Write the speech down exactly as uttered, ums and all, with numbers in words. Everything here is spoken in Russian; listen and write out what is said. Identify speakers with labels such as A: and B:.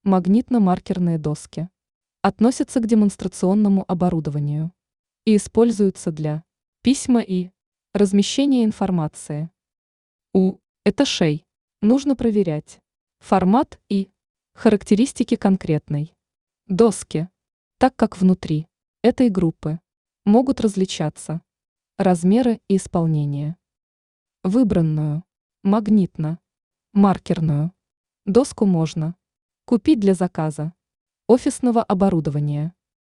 A: Магнитно-маркерные доски относятся к демонстрационному оборудованию и используются для письма и размещения информации. У этажей нужно проверять формат и характеристики конкретной доски, так как внутри этой группы могут различаться размеры и исполнение. Выбранную магнитно-маркерную доску можно купить для заказа офисного оборудования